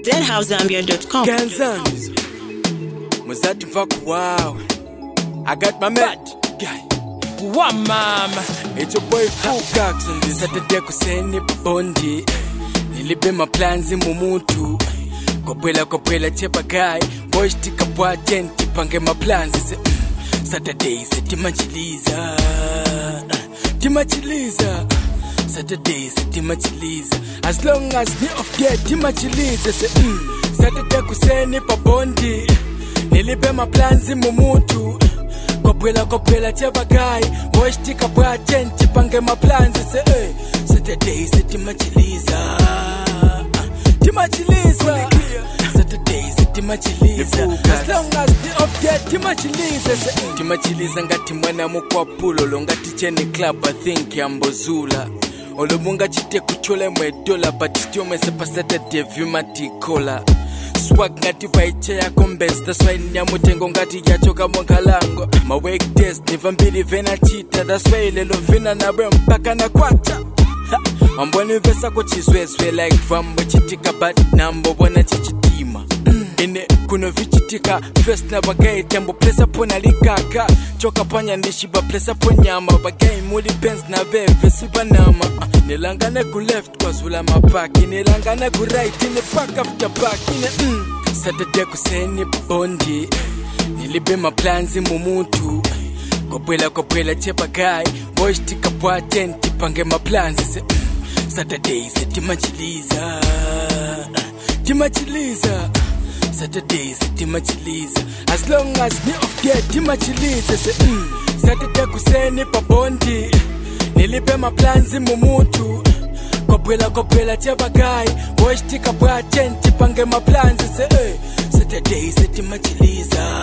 ZHouseZambia.com. Ganzans, Mozart fuck wow. I got my man guy. One mama. It's your boy Fugax on this Saturday kuseni bondi. Nilibe maplanzi mumutu. Kopwela chepa guy. Boy stika pwa tenti pange maplanzi se Saturday se timachiliza. Saturday se timachiliza. As long as me off get timachiliza se Saturday kuseni pa bondi. Nilibe maplanzi mumutu. Kopwela chepa guy. Boy stika pwa tenti pange maplanzi se Saturday se timachiliza. Saturday se timachiliza. As long as me off get timachiliza. Timachiliza ngati mwana mukwapulo. Longati chene club I think yambozula. Olomunga chite kuchole mwedola. But still mesepa Saturday vimatikola. Swag ngati paiche ya kombes. That's why nyamutengo ngati yachoka mwangalango. My weekdays nivambili vena chita. That's why lelo vina nawe mpaka na kwata. Amboni vesa kuchizwezwe like vambo chitika but nambo wana chichitima. Ine kuno vichitika first na bagai tembo plesa pona likaka. Choka panya nishiba plesa ponyama. Bagai muli pens na veve sibanama. Nilangane ku left kwa zula mapaki. Nilangane ku right in the back after back. Saturday kuseni bondi. Nilibe maplanzi mumutu. Kopwela chepa guy. Boy stika pwa tenti pange maplanzi se Saturday se timachiliza. Saturday se timachiliza. As long as me off get timachiliza se Saturday kuseni pa bondi. Nilibe maplanzi mumutu. Kopwela chepa guy. Boy stika pwa tenti pange maplanzi se Saturday se timachiliza.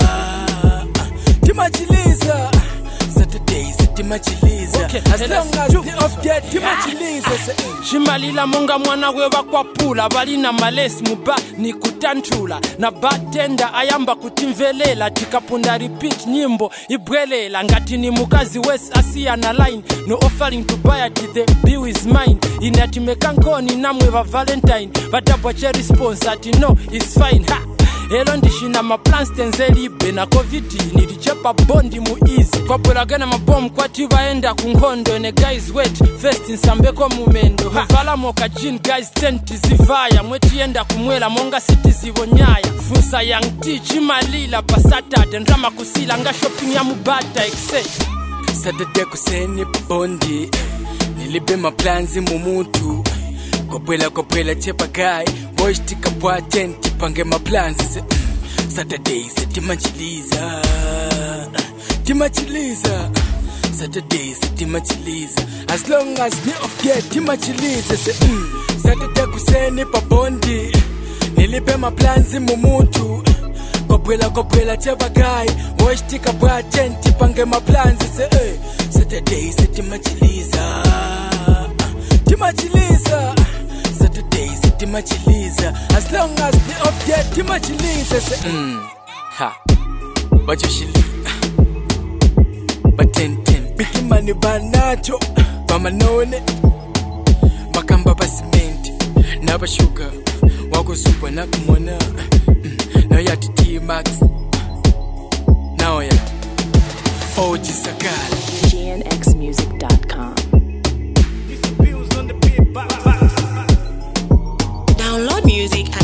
Saturday se timachiliza. As long as me off get timachiliza. Shimalila munga mwana wewa kwa pula. Balina malesi muba ni kutantula. Na bartender ayamba kutimvelela. Tikapunda repeat nyimbo ibwelela. Ngati ni mukazi west asia na line. No offering to buy it, the bill is mine. Inatimeka nkoni namwe wa Valentine. Batabwache response ati no it's fine. Ha! Elo ndishina maplans tenzelibe na covid nilichepa bondi muizi. Kopwela gana mabomu kwa tivaenda kungondo. Ne guys wait first insambeko mumendo. Vala moka jean guys tenti zivaya. Mweti yenda kumwela monga city zivonyaya. Fusa yang teach malila pa Saturday. Ndrama kusila nga shopping ya mubata exe Saturday kuseni bondi. Nilibe maplanzi mumutu. Kopwela chepa guy. Boy stika pwa tenti pange maplanzi se Saturday se timachiliza. Saturday se timachiliza. As long as me off get timachiliza se Saturday kuseni pa bondi. Nilibe maplanzi mumutu. Kopwela chepa guy. Boy stika pwa tenti pange maplanzi se Saturday se timachiliza. Saturday se timachiliza. As long as me off get timachiliza se ha bajoshili batenten biki mani banacho bamanone makamba basimenti nabashuka wako super nakumona now yati T-Max now yati OG Sakala GNXmusic.com. Download music at